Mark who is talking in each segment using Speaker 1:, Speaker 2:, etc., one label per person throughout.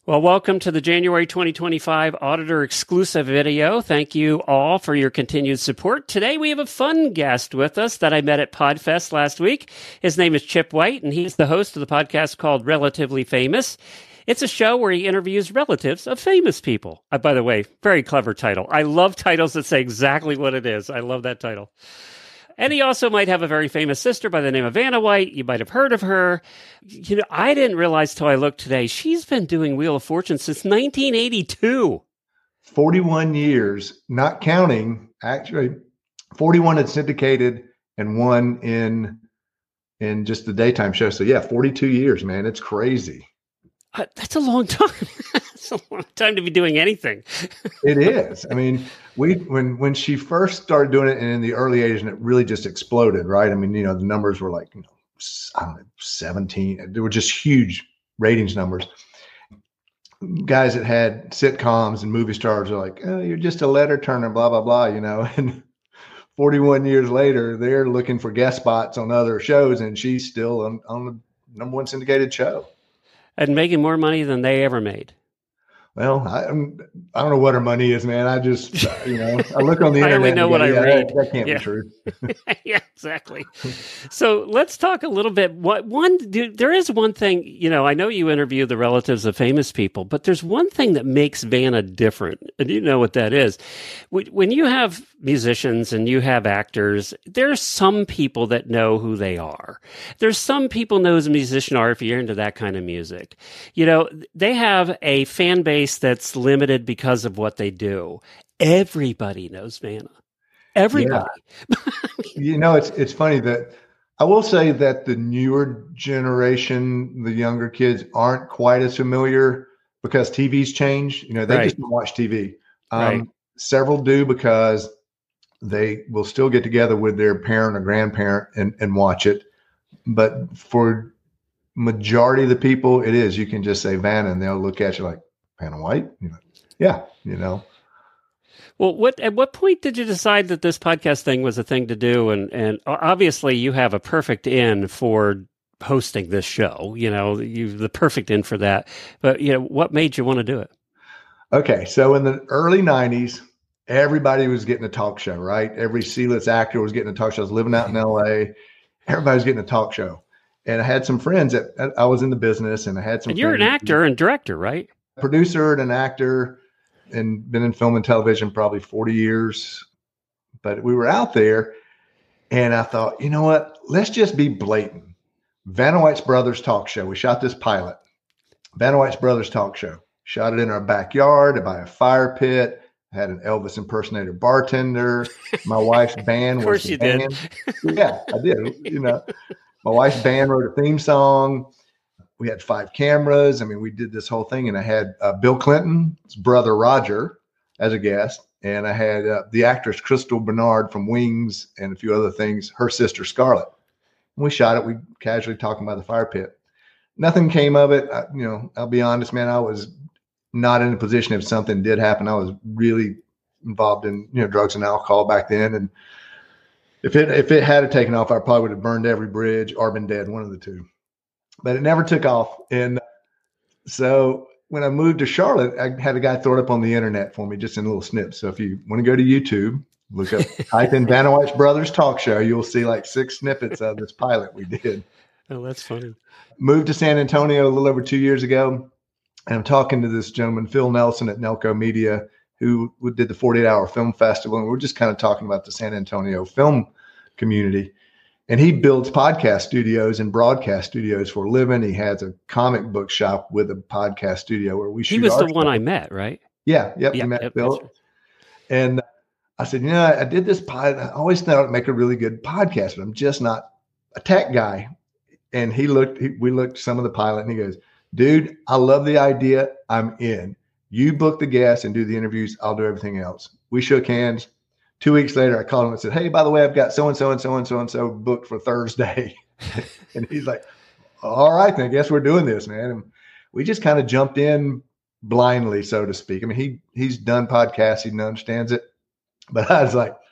Speaker 1: Well, welcome to the January 2025 Auditor exclusive video. Thank you all for your continued support. Today we have a fun guest with us that I met at PodFest last week. His name is Chip White, and he's the host of the podcast called Relatively Famous. It's a show where he interviews relatives of famous people. By the way, very clever title. I love titles that say exactly what it is. I love that title. And he also might have a very famous sister by the name of Vanna White. You might have heard of her. You know, I didn't realize till I looked today, she's been doing Wheel of Fortune since 1982.
Speaker 2: 41 years, not counting, actually, 41 had syndicated and one in just the daytime show. So yeah, 42 years, man. It's crazy.
Speaker 1: That's a long time. It's a long time to be doing anything.
Speaker 2: It is. I mean, when she first started doing it and in the early 80s, and it really just exploded, right? I mean, the numbers were like, I don't know, 17. They were just huge ratings numbers. Guys that had sitcoms and movie stars are like, oh, you're just a letter turner, blah, blah, blah, and 41 years later, they're looking for guest spots on other shows, and she's still on the number one syndicated show.
Speaker 1: And making more money than they ever made.
Speaker 2: Well, I don't know what her money is, man. I just, I look on the internet.
Speaker 1: I only know what I read.
Speaker 2: That can't be true.
Speaker 1: Yeah, exactly. So let's talk a little bit. There is one thing, I know you interview the relatives of famous people, but there's one thing that makes Vanna different. And you know what that is. When you have musicians and you have actors, there's some people that know who they are. There's some people know who a musician are if you're into that kind of music. They have a fan base that's limited because of what they do. Everybody knows Vanna. Everybody.
Speaker 2: Yeah. It's funny that I will say that the newer generation, the younger kids, aren't quite as familiar because TV's changed. They just don't watch TV.
Speaker 1: Right.
Speaker 2: Several do because they will still get together with their parent or grandparent and watch it. But for majority of the people, it is. You can just say Vanna and they'll look at you like, Vanna White? Yeah.
Speaker 1: Well, at what point did you decide that this podcast thing was a thing to do? And obviously you have a perfect in for hosting this show, you've the perfect in for that. But, what made you want to do it?
Speaker 2: Okay. So in the early 90s, everybody was getting a talk show, right? Every C-list actor was getting a talk show. I was living out in LA. Everybody was getting a talk show. And I had some friends that I was in the business and I had some
Speaker 1: And you're an actor and director, right?
Speaker 2: Producer and an actor, and been in film and television probably 40 years. But we were out there and I thought, you know what? Let's just be blatant. Vanna White's Brothers talk show. We shot this pilot. Vanna White's Brothers talk show. Shot it in our backyard by a fire pit. I had an Elvis impersonator bartender. My wife's band
Speaker 1: of course
Speaker 2: was
Speaker 1: you
Speaker 2: band.
Speaker 1: did.
Speaker 2: Yeah, I did. My wife's band wrote a theme song. We had 5 cameras. I mean, we did this whole thing, and I had Bill Clinton's brother, Roger, as a guest. And I had the actress, Crystal Bernard from Wings and a few other things, her sister, Scarlett. And we shot it. We casually talking by the fire pit. Nothing came of it. I'll be honest, man, I was not in a position if something did happen. I was really involved in, drugs and alcohol back then. And if it had taken off, I probably would have burned every bridge or been dead, one of the two. But it never took off. And so when I moved to Charlotte, I had a guy throw it up on the internet for me, just in little snips. So if you want to go to YouTube, look up, type in Vanna White's Brothers talk show, you'll see like 6 snippets of this pilot we did.
Speaker 1: Oh, that's funny.
Speaker 2: Moved to San Antonio a little over 2 years ago. And I'm talking to this gentleman, Phil Nelson at Nelco Media, who did the 48-hour film festival. And we're just kind of talking about the San Antonio film community. And he builds podcast studios and broadcast studios for a living. He has a comic book shop with a podcast studio where we shoot.
Speaker 1: He was the one I met, right?
Speaker 2: Yeah. Yep. You met Phil. Right. And I said, I did this pilot. I always thought I'd make a really good podcast, but I'm just not a tech guy. And we looked some of the pilot and he goes, dude, I love the idea. I'm in. You book the guests and do the interviews. I'll do everything else. We shook hands. 2 weeks later, I called him and said, hey, by the way, I've got so-and-so and so-and-so and so booked for Thursday. And he's like, all right, then I guess we're doing this, man. And we just kind of jumped in blindly, so to speak. I mean, he's done podcasts. He understands it. But I was like,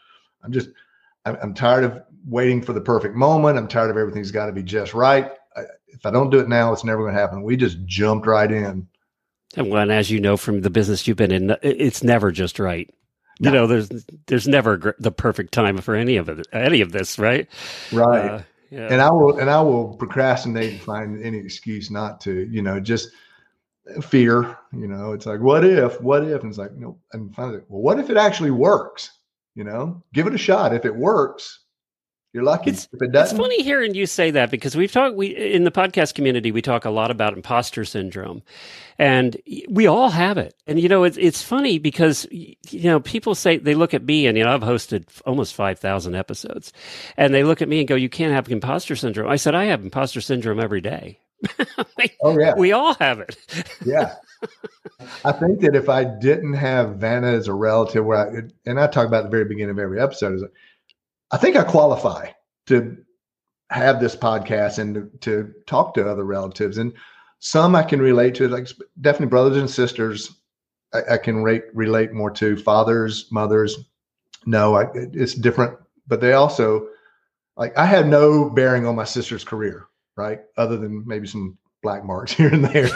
Speaker 2: I'm tired of waiting for the perfect moment. I'm tired of everything's got to be just right. If I don't do it now, it's never going to happen. We just jumped right in.
Speaker 1: And when, as you know from the business you've been in, it's never just right.
Speaker 2: No.
Speaker 1: You know, there's never the perfect time for any of this, right?
Speaker 2: Right.
Speaker 1: Yeah.
Speaker 2: And I will procrastinate and find any excuse not to, just fear, it's like, what if, and it's like, no, and finally, well, what if it actually works? Give it a shot. If it works, you're lucky. If it doesn't,
Speaker 1: it's funny hearing you say that, because we in the podcast community, we talk a lot about imposter syndrome, and we all have it. And, it's funny because, people say, they look at me, and, I've hosted almost 5,000 episodes, and they look at me and go, you can't have imposter syndrome. I said, I have imposter syndrome every day.
Speaker 2: Oh yeah.
Speaker 1: We all have it.
Speaker 2: Yeah. I think that if I didn't have Vanna as a relative, and I talk about at the very beginning of every episode, is I think I qualify to have this podcast and to talk to other relatives, and some I can relate to, like definitely brothers and sisters. I can relate more to. Fathers, mothers. No, it's different, but they also, like, I had no bearing on my sister's career, right? Other than maybe some black marks here and there.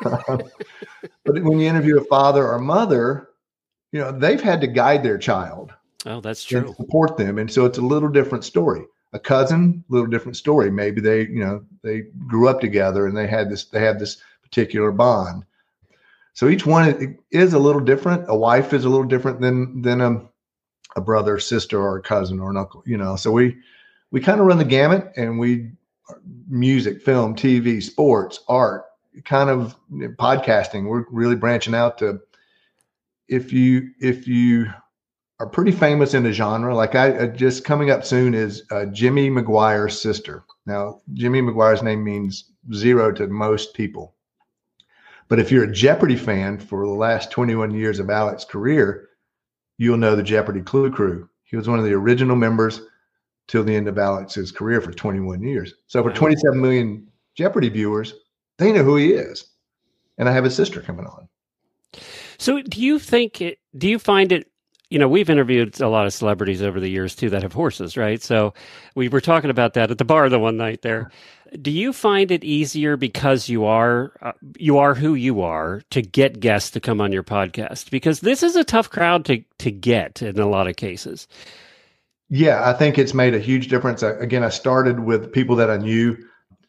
Speaker 2: But when you interview a father or mother, they've had to guide their child.
Speaker 1: Oh, that's true.
Speaker 2: And support them. And so it's a little different story. A cousin, a little different story. Maybe they grew up together and they have this particular bond. So each one is a little different. A wife is a little different than a brother, sister, or a cousin or an uncle, So we kind of run the gamut, and music, film, TV, sports, art, kind of podcasting. We're really branching out to, if you are pretty famous in a genre, like I just coming up soon is Jimmy McGuire's sister. Now, Jimmy McGuire's name means zero to most people. But if you're a Jeopardy fan for the last 21 years of Alex's career, you'll know the Jeopardy Clue Crew. He was one of the original members till the end of Alex's career for 21 years. So for 27 million Jeopardy viewers, they know who he is. And I have his sister coming on.
Speaker 1: So do you find it, we've interviewed a lot of celebrities over the years too that have horses, right? So we were talking about that at the bar the one night there. Do you find it easier because you are who you are to get guests to come on your podcast? Because this is a tough crowd to get in a lot of cases.
Speaker 2: Yeah, I think it's made a huge difference. I started with people that I knew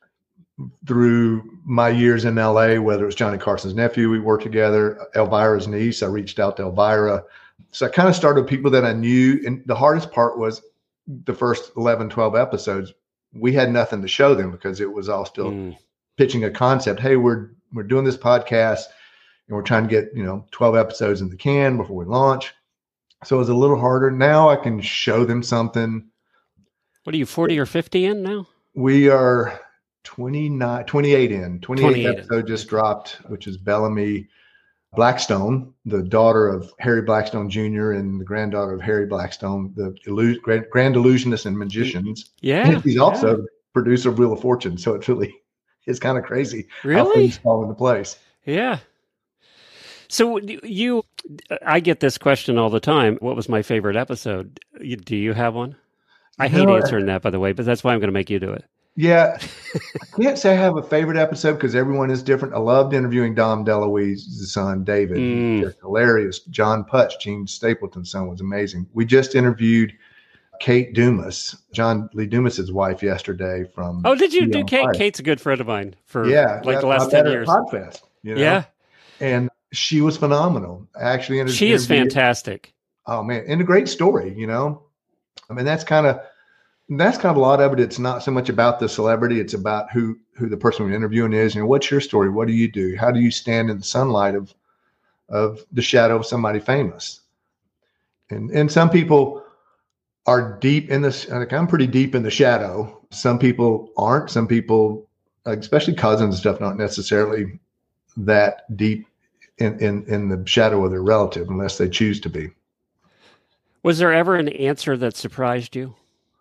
Speaker 2: through my years in LA, whether it was Johnny Carson's nephew, we worked together, Elvira's niece. I reached out to Elvira. So I kind of started with people that I knew. And the hardest part was the first 11, 12 episodes. We had nothing to show them because it was all still pitching a concept. Hey, we're doing this podcast and we're trying to get, 12 episodes in the can before we launch. So it was a little harder. Now I can show them something.
Speaker 1: What are you, 40 or 50 in now?
Speaker 2: We are 28 in. 28 episode just dropped, which is Bellamy Blackstone, the daughter of Harry Blackstone Jr. and the granddaughter of Harry Blackstone, the grand illusionists and magicians.
Speaker 1: Yeah.
Speaker 2: And he's also the producer of Wheel of Fortune. So it really is kind of crazy
Speaker 1: how
Speaker 2: things fall into place.
Speaker 1: Yeah. So I get this question all the time. What was my favorite episode? Do you have one? I hate answering that, by the way, but that's why I'm going to make you do it.
Speaker 2: Yeah. I can't say I have a favorite episode because everyone is different. I loved interviewing Dom DeLuise's son, David. He was hilarious. John Putch, Gene Stapleton's son, was amazing. We just interviewed Kate Dumas, John Lee Dumas's wife, yesterday from.
Speaker 1: Oh, did you do Kate? Kate's a good friend of mine for the last 10 years.
Speaker 2: Podfest,
Speaker 1: Yeah.
Speaker 2: And she was phenomenal. Actually,
Speaker 1: she is fantastic.
Speaker 2: Oh man, and a great story. I mean, that's kind of a lot of it. It's not so much about the celebrity; it's about who the person we're interviewing is. What's your story? What do you do? How do you stand in the sunlight of the shadow of somebody famous? And some people are deep in this. Like, I'm pretty deep in the shadow. Some people aren't. Some people, especially cousins and stuff, not necessarily that deep in the shadow of their relative unless they choose to be. Was
Speaker 1: there ever an answer that surprised you?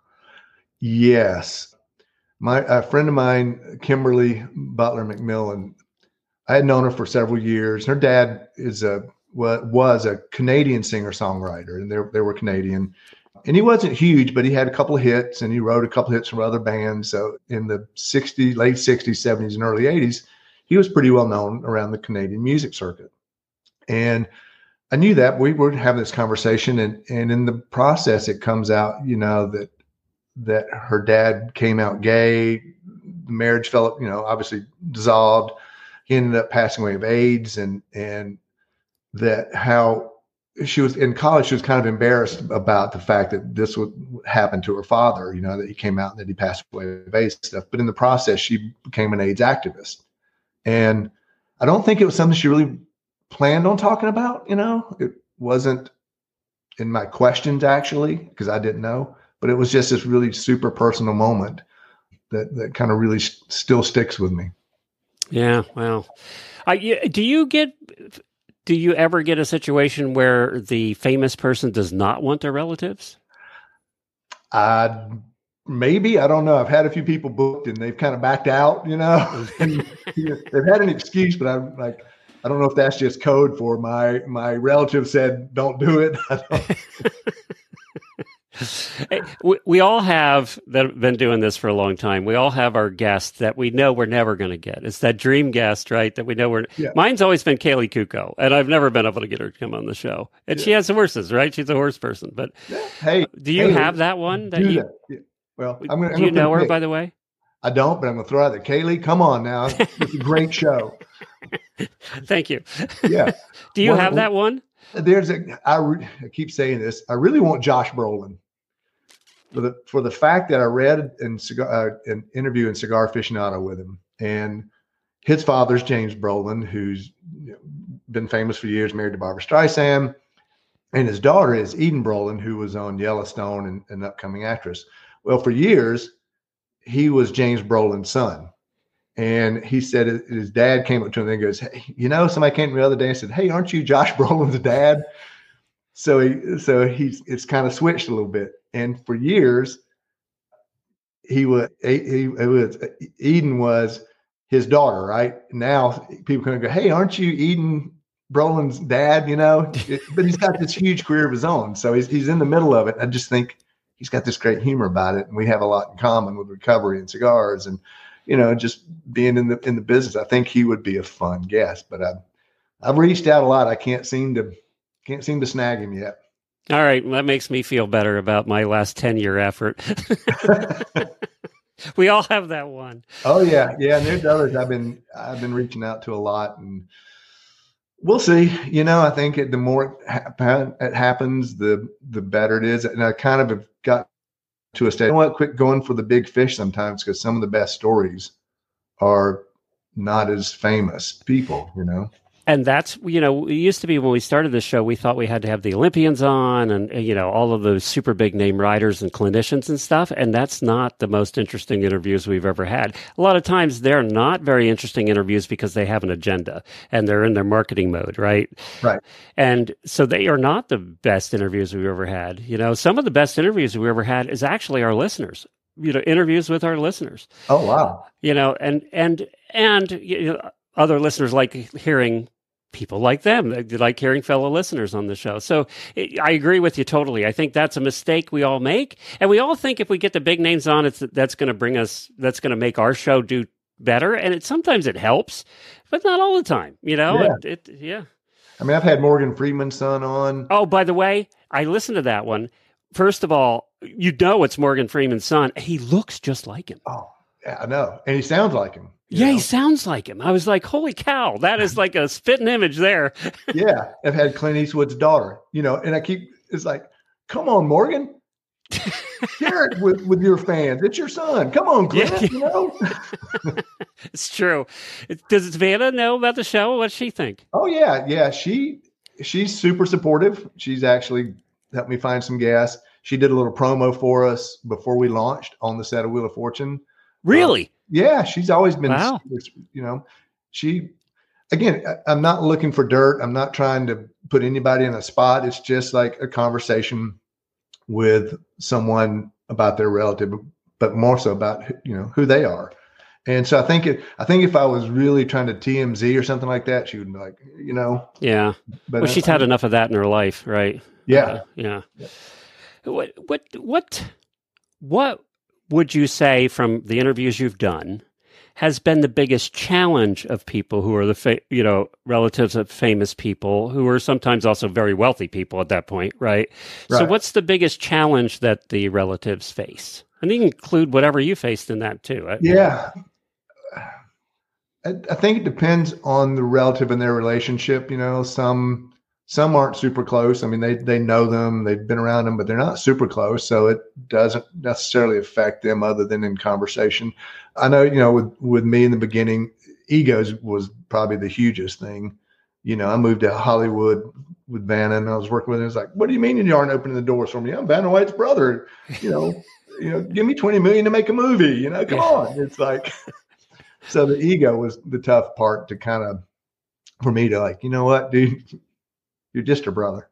Speaker 2: Yes. A friend of mine, Kimberly Butler McMillan, I had known her for several years. Her dad was a Canadian singer-songwriter, and they were Canadian. And he wasn't huge, but he had a couple of hits, and he wrote a couple of hits from other bands. So in the late 60s, 70s, and early 80s, he was pretty well known around the Canadian music circuit. And I knew that we were having this conversation, and in the process, it comes out, that her dad came out gay, the marriage fell, obviously dissolved. He ended up passing away of AIDS, and that how she was in college, she was kind of embarrassed about the fact that this would happen to her father, that he came out and that he passed away of AIDS stuff. But in the process, she became an AIDS activist. And I don't think it was something she really planned on talking about. It wasn't in my questions actually, because I didn't know, but it was just this really super personal moment that kind of really still sticks with me.
Speaker 1: Yeah. Well, do you ever get a situation where the famous person does not want their relatives?
Speaker 2: Maybe, I don't know. I've had a few people booked and they've kind of backed out, and they've had an excuse, but I'm like, I don't know if that's just code for my relative said, don't do it.
Speaker 1: Hey, we all have that have been doing this for a long time. We all have our guests that we know we're never going to get. It's that dream guest, right? That we know Mine's always been Kaylee Kuko, and I've never been able to get her to come on the show. And she has horses, right? She's a horse person. But do you have that one?
Speaker 2: Yeah. Well,
Speaker 1: do you know her, by the way?
Speaker 2: I don't, but I'm going to throw out that Kaylee. Come on now, it's a great show.
Speaker 1: Thank you.
Speaker 2: Yeah.
Speaker 1: Do you have that one?
Speaker 2: I keep saying this. I really want Josh Brolin for the fact that I read an interview in Cigar Aficionado with him, and his father's James Brolin, who's been famous for years, married to Barbra Streisand, and his daughter is Eden Brolin, who was on Yellowstone and an upcoming actress. Well, for years, he was James Brolin's son. And he said his dad came up to him and goes, hey, somebody came to me the other day and said, hey, aren't you Josh Brolin's dad? So it's kind of switched a little bit. And for years, Eden was his daughter, right? Now people can go, hey, aren't you Eden Brolin's dad? But he's got this huge career of his own. So he's in the middle of it. I just think he's got this great humor about it. And we have a lot in common with recovery and cigars and, just being in the business. I think he would be a fun guest, but I've reached out a lot. I can't seem to snag him yet.
Speaker 1: All right. Well, that makes me feel better about my last 10-year effort. We all have that one.
Speaker 2: Oh yeah. Yeah. And there's others I've been reaching out to a lot, and we'll see. I think the more it happens, the better it is. And I kind of have got to a state. Quit going for the big fish sometimes, because some of the best stories are not as famous people,
Speaker 1: And that's, it used to be when we started the show, we thought we had to have the Olympians on and, all of those super big name writers and clinicians and stuff. And that's not the most interesting interviews we've ever had. A lot of times they're not very interesting interviews because they have an agenda and they're in their marketing mode, right?
Speaker 2: Right.
Speaker 1: And so they are not the best interviews we've ever had. Some of the best interviews we ever had is actually our listeners. Interviews with our listeners.
Speaker 2: Oh, wow.
Speaker 1: And other listeners like hearing people like them. They like hearing fellow listeners on the show. So I agree with you totally. I think that's a mistake we all make. And we all think if we get the big names on, that's going to make our show do better. And sometimes it helps, but not all the time, Yeah.
Speaker 2: I mean, I've had Morgan Freeman's son on.
Speaker 1: Oh, by the way, I listened to that one. First of all, it's Morgan Freeman's son. He looks just like him.
Speaker 2: Oh, yeah, I know. And he sounds like him.
Speaker 1: Yeah, he sounds like him. I was like, holy cow, that is like a spitting image there.
Speaker 2: Yeah, I've had Clint Eastwood's daughter, and it's like, come on, Morgan. Share it with your fans. It's your son. Come on, Clint,
Speaker 1: It's true. Does Vanna know about the show? What's she think?
Speaker 2: Oh, yeah. Yeah, she's super supportive. She's actually helped me find some gas. She did a little promo for us before we launched on the set of Wheel of Fortune.
Speaker 1: Really?
Speaker 2: Yeah, she's always been,
Speaker 1: wow.
Speaker 2: I'm not looking for dirt. I'm not trying to put anybody in a spot. It's just like a conversation with someone about their relative, but more so about, who they are. And so I think if I was really trying to TMZ or something like that, she would be like,
Speaker 1: Yeah. But she's had enough of that in her life, right?
Speaker 2: Yeah.
Speaker 1: Yeah. What would you say from the interviews you've done has been the biggest challenge of people who are relatives of famous people who are sometimes also very wealthy people at that point, right? So what's the biggest challenge that the relatives face? And you can include whatever you faced in that too. Right?
Speaker 2: Yeah. I think it depends on the relative and their relationship. Some aren't super close. I mean, they know them, they've been around them, but they're not super close. So it doesn't necessarily affect them other than in conversation. I know, with me in the beginning, egos was probably the hugest thing. I moved to Hollywood with Vanna and I was working with him. It's like, what do you mean you aren't opening the doors for me? I'm Vanna White's brother. Give me $20 million to make a movie. Come on. It's like, so the ego was the tough part to kind of, for me to like, you know what, dude, you're just a brother,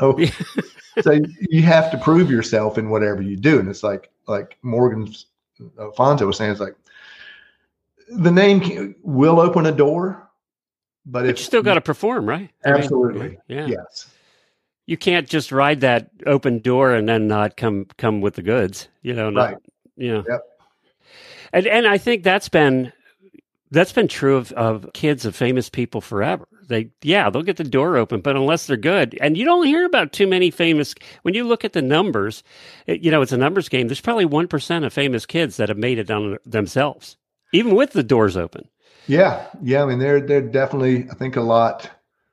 Speaker 2: So you have to prove yourself in whatever you do. And it's like Morgan Fonzo was saying, it's like the name will open a door, but
Speaker 1: you still got to perform, right?
Speaker 2: Absolutely.
Speaker 1: Yeah.
Speaker 2: Yes.
Speaker 1: You can't just ride that open door and then not come with the goods,
Speaker 2: Right.
Speaker 1: Yeah.
Speaker 2: Yep.
Speaker 1: And I think that's been true of kids of famous people forever. They'll get the door open, but unless they're good, and you don't hear about too many famous, when you look at the numbers, it's a numbers game. There's probably 1% of famous kids that have made it on themselves, even with the doors open.
Speaker 2: Yeah. I mean, they're definitely, I think a lot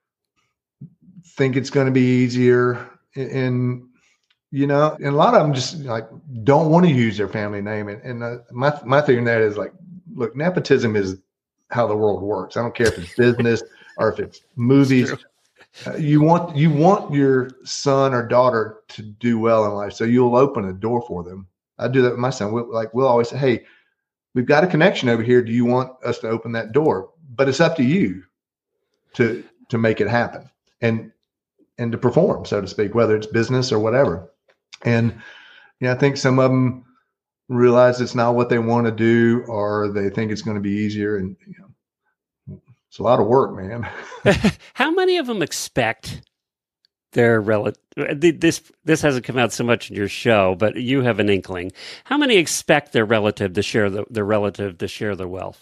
Speaker 2: think it's going to be easier and a lot of them just like don't want to use their family name. And my theory on that is like, look, nepotism is how the world works. I don't care if it's business or if it's movies. You want your son or daughter to do well in life, so you'll open a door for them. I do that with my son. We'll always say, "Hey, we've got a connection over here. Do you want us to open that door?" But it's up to you to make it happen and to perform, so to speak, whether it's business or whatever. And I think some of them realize it's not what they want to do, or they think it's going to be easier. And it's a lot of work, man.
Speaker 1: How many of them expect their relative? This hasn't come out so much in your show, but you have an inkling. How many expect their relative to share their wealth?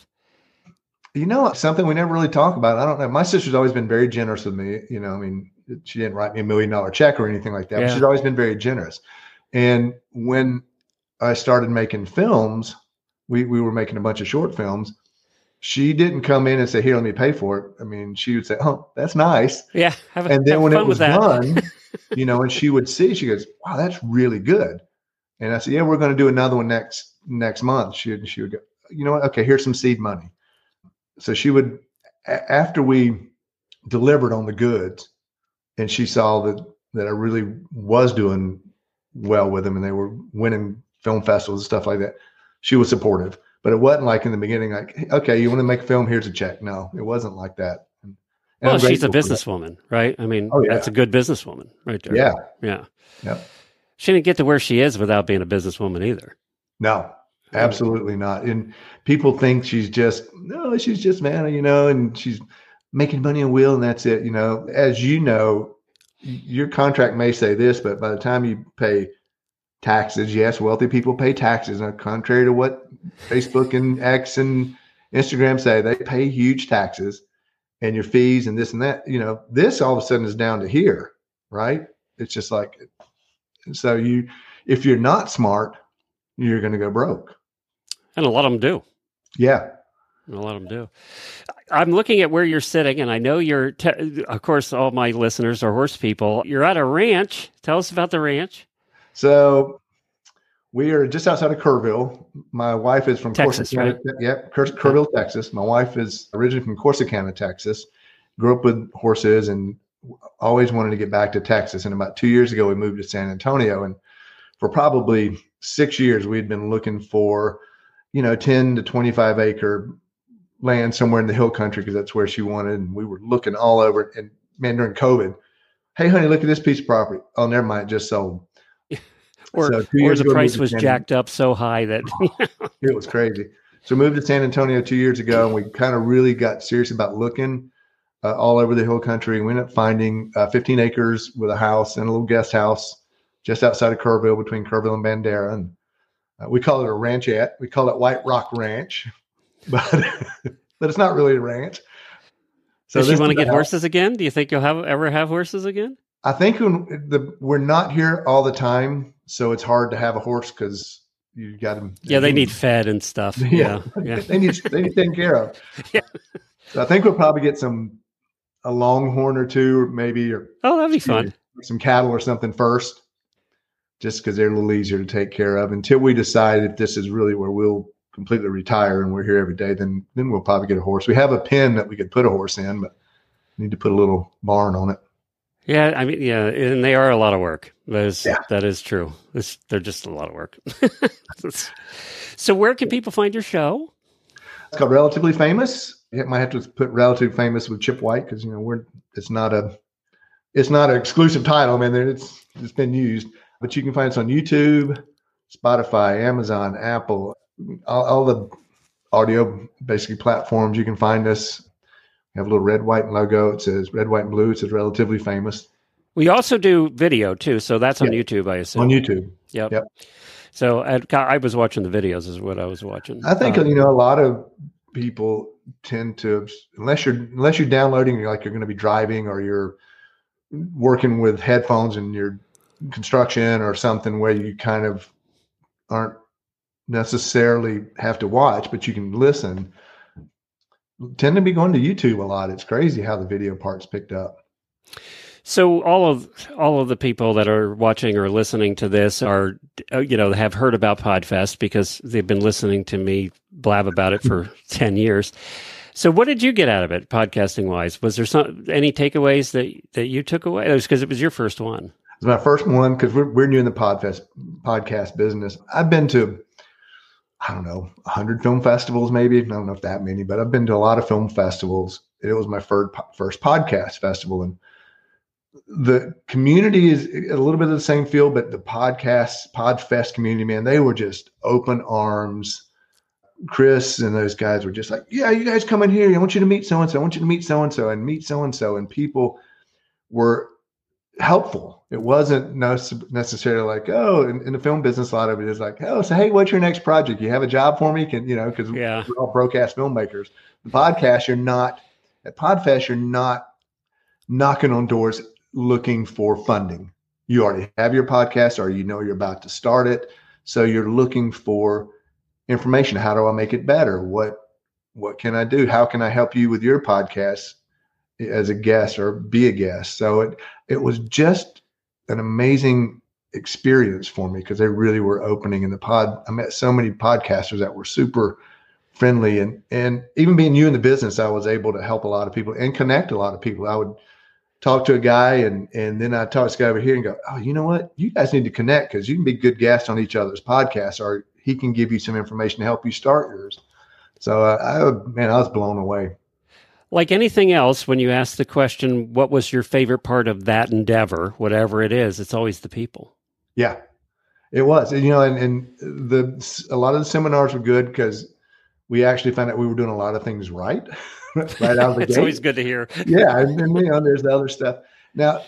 Speaker 2: Something we never really talk about. I don't know. My sister's always been very generous with me. I mean, she didn't write me $1 million check or anything like that. But she's always been very generous. And when I started making films, we were making a bunch of short films. She didn't come in and say, "Here, let me pay for it." I mean, she would say, "Oh, that's nice."
Speaker 1: Yeah.
Speaker 2: And then when it was done, and she would see, she goes, "Wow, that's really good." And I said, "Yeah, we're going to do another one next month." She would go, "You know what? Okay, here's some seed money." So she would, after we delivered on the goods and she saw that I really was doing well with them and they were winning film festivals and stuff like that, she was supportive. But it wasn't like in the beginning, like, "Okay, you want to make a film? Here's a check." No, it wasn't like that. And
Speaker 1: well, she's a businesswoman, right? I mean, That's a good businesswoman right there.
Speaker 2: Yeah.
Speaker 1: Yeah.
Speaker 2: Yep.
Speaker 1: She didn't get to where she is without being a businesswoman either.
Speaker 2: No, absolutely not. And people think she's just Vanna, and she's making money on wheel and that's it. As your contract may say this, but by the time you pay taxes, yes, wealthy people pay taxes. Contrary to what Facebook and X and Instagram say, they pay huge taxes and your fees and this and that. This all of a sudden is down to here, right? It's just like, so if you're not smart, you're going to go broke.
Speaker 1: And a lot of them do.
Speaker 2: Yeah.
Speaker 1: A lot of them do. I'm looking at where you're sitting, and I know of course, all my listeners are horse people. You're at a ranch. Tell us about the ranch.
Speaker 2: So we are just outside of Kerrville. My wife is from
Speaker 1: Texas,
Speaker 2: Corsicana, right? Yep, Kerrville, Texas. My wife is originally from Corsicana, Texas. Grew up with horses and always wanted to get back to Texas. And about 2 years ago, we moved to San Antonio. And for probably 6 years, we'd been looking for, 10 to 25 acre land somewhere in the hill country because that's where she wanted. And we were looking all over. And man, during COVID, "Hey, honey, look at this piece of property." "Oh, never mind, it just sold."
Speaker 1: Or the price was jacked up so high that
Speaker 2: it was crazy. So we moved to San Antonio 2 years ago, and we kind of really got serious about looking all over the hill country. We ended up finding 15 acres with a house and a little guest house just outside of Kerrville, between Kerrville and Bandera. And we call it a ranchette. We call it White Rock Ranch. but but it's not really a ranch. So
Speaker 1: does she want to get horses again? Do you think you'll ever have horses again?
Speaker 2: I think we're not here all the time, so it's hard to have a horse because you got them.
Speaker 1: Yeah, they need fed and stuff. Yeah.
Speaker 2: they need taken care of. Yeah. So I think we'll probably get a longhorn or two, or maybe,
Speaker 1: that'd be fun.
Speaker 2: Some cattle or something first, just because they're a little easier to take care of until we decide if this is really where we'll completely retire and we're here every day. Then we'll probably get a horse. We have a pen that we could put a horse in, but need to put a little barn on it.
Speaker 1: Yeah, I mean, yeah, and they are a lot of work. That is true. They're just a lot of work. So where can people find your show?
Speaker 2: It's called Relatively Famous. You might have to put Relatively Famous with Chip White because it's not an exclusive title. I mean, it's been used, but you can find us on YouTube, Spotify, Amazon, Apple, all the audio basically platforms. You can find us. We have a little red, white logo. It says red, white, and blue. It says Relatively Famous. We
Speaker 1: also do video too, so that's on YouTube, I assume.
Speaker 2: On YouTube.
Speaker 1: Yep. So I was watching the videos, is what I was watching.
Speaker 2: I think a lot of people tend to, unless you're downloading, you're going to be driving or you're working with headphones and you're construction or something where you kind of aren't necessarily have to watch, but you can listen. Tend to be going to YouTube a lot. It's crazy how the video part's picked up.
Speaker 1: So all of the people that are watching or listening to this are, have heard about PodFest because they've been listening to me blab about it for 10 years. So what did you get out of it, podcasting wise? Was there any takeaways that you took away? It was because it was your first one.
Speaker 2: It was my first one because we're new in the podcast business. I've been to, 100 film festivals, maybe. I don't know if that many, but I've been to a lot of film festivals. It was my first podcast festival. And the community is a little bit of the same feel, but the PodFest community, man, they were just open arms. Chris and those guys were just like, yeah, you guys come in here. I want you to meet so-and-so. I want you to meet so-and-so and meet so-and-so. And people were helpful. It wasn't necessarily like, oh, in the film business, a lot of it is like, oh, so hey, what's your next project? You have a job for me? Because we're all broadcast filmmakers. The podcast, at PodFest, you're not knocking on doors looking for funding. You already have your podcast or you're about to start it. So you're looking for information. How do I make it better? What can I do? How can I help you with your podcast as a guest or be a guest? So it was just an amazing experience for me because they really were opening in the pod. I met so many podcasters that were super friendly and even being new in the business, I was able to help a lot of people and connect a lot of people. I would talk to a guy and then I talk to this guy over here and go, oh, you know what? You guys need to connect because you can be good guests on each other's podcasts or he can give you some information to help you start yours. So I was blown away.
Speaker 1: Like anything else, when you ask the question, what was your favorite part of that endeavor, whatever it is, it's always the people.
Speaker 2: Yeah, it was. And a lot of the seminars were good because we actually found out we were doing a lot of things right out of the
Speaker 1: It's
Speaker 2: gate.
Speaker 1: Always good to hear.
Speaker 2: Yeah. And then, there's the other stuff. Now,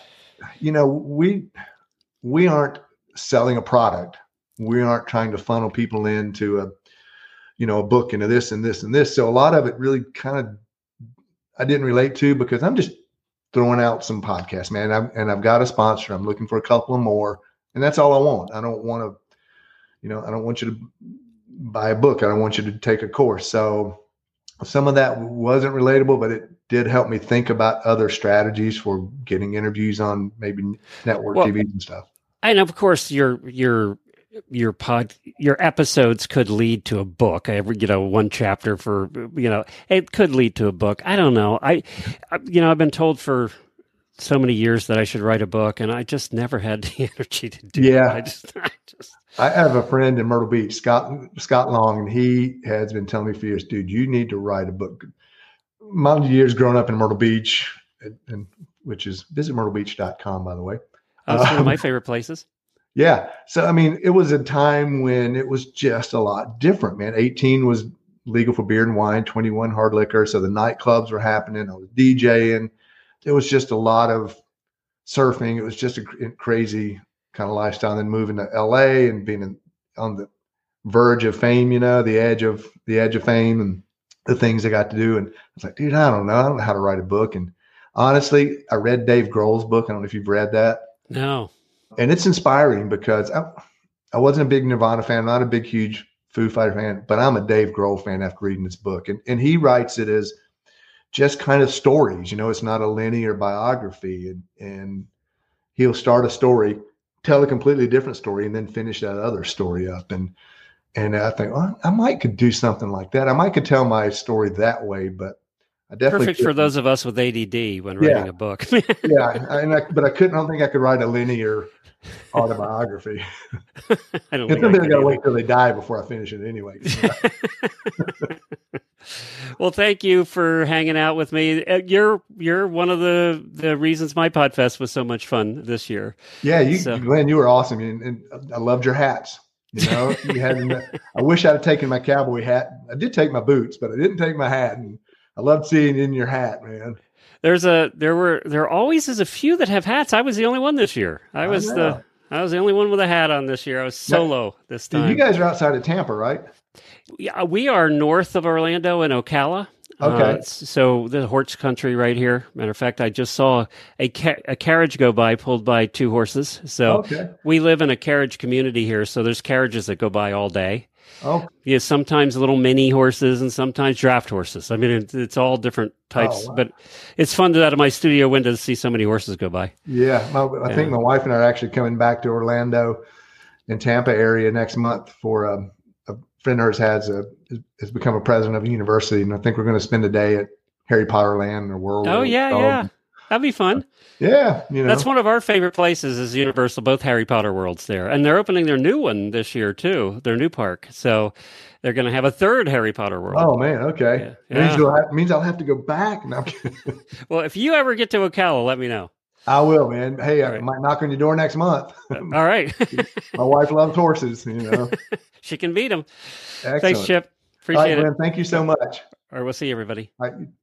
Speaker 2: we aren't selling a product. We aren't trying to funnel people into a book into this and this and this. So a lot of it really kind of, I didn't relate to because I'm just throwing out some podcasts, man. I've got a sponsor. I'm looking for a couple of more, and that's all I want. I don't want to, I don't want you to buy a book. I don't want you to take a course. So some of that wasn't relatable, but it did help me think about other strategies for getting interviews on maybe network TV and stuff.
Speaker 1: And of course, your episodes could lead to a book. One chapter for, it could lead to a book. I don't know. I've been told for so many years that I should write a book and I just never had the energy to do it.
Speaker 2: I have a friend in Myrtle Beach, Scott Long, and he has been telling me for years, dude, you need to write a book. My years growing up in Myrtle Beach, and which is visit myrtlebeach.com, by the way.
Speaker 1: It's one of my favorite places.
Speaker 2: Yeah. So, it was a time when it was just a lot different, man. 18 was legal for beer and wine, 21 hard liquor. So the nightclubs were happening. I was DJing. It was just a lot of surfing. It was just a crazy kind of lifestyle. And then moving to LA and being on the verge of fame, the edge of fame. And the things I got to do. And I was like, dude, I don't know how to write a book. And honestly, I read Dave Grohl's book. I don't know if you've read that.
Speaker 1: No.
Speaker 2: And it's inspiring because I wasn't a big Nirvana fan, not a big, huge Foo Fighter fan, but I'm a Dave Grohl fan after reading this book. And he writes it as just kind of stories. It's not a linear biography. And he'll start a story, tell a completely different story, and then finish that other story up. And I think, well, I might could do something like that. I might could tell my story that way, but I definitely
Speaker 1: perfect for those of us with ADD when writing a book.
Speaker 2: Yeah, but I don't think I could write a linear autobiography.
Speaker 1: I don't think
Speaker 2: I got to wait till they die before I finish it anyway.
Speaker 1: Well, thank you for hanging out with me. You're one of the reasons my Podfest was so much fun this year.
Speaker 2: Yeah, Glenn, you were awesome, and I loved your hats. You had. I wish I'd have taken my cowboy hat. I did take my boots, but I didn't take my hat. And I loved seeing you in your hat, man.
Speaker 1: There always is a few that have hats. I was the only one this year. I was the only one with a hat on this year. I was solo this time.
Speaker 2: You guys are outside of Tampa, right?
Speaker 1: Yeah, we are north of Orlando in Ocala.
Speaker 2: Okay.
Speaker 1: So the horse country right here. Matter of fact, I just saw a carriage go by pulled by two horses. So we live in a carriage community here. So there's carriages that go by all day.
Speaker 2: Oh,
Speaker 1: yeah. Sometimes little mini horses and sometimes draft horses. I mean, it's all different types, but it's fun out of my studio window to see so many horses go by.
Speaker 2: Yeah. I think my wife and I are actually coming back to Orlando and Tampa area next month for a friend of hers has become a president of a university. And I think we're going to spend a day at Harry Potter Land or World.
Speaker 1: Oh, yeah. That'd be fun.
Speaker 2: Yeah.
Speaker 1: That's one of our favorite places is Universal, both Harry Potter worlds there. And they're opening their new one this year, too, their new park. So they're going to have a third Harry Potter world.
Speaker 2: Oh, man. Okay. Yeah. Means I'll have to go back. No,
Speaker 1: well, if you ever get to Ocala, let me know.
Speaker 2: I will, man. Hey, I might knock on your door next month.
Speaker 1: All right.
Speaker 2: My wife loves horses,
Speaker 1: She can beat them.
Speaker 2: Excellent.
Speaker 1: Thanks, Chip. Appreciate it.
Speaker 2: Man, thank you so much.
Speaker 1: All right, we'll see you, everybody.
Speaker 2: All right.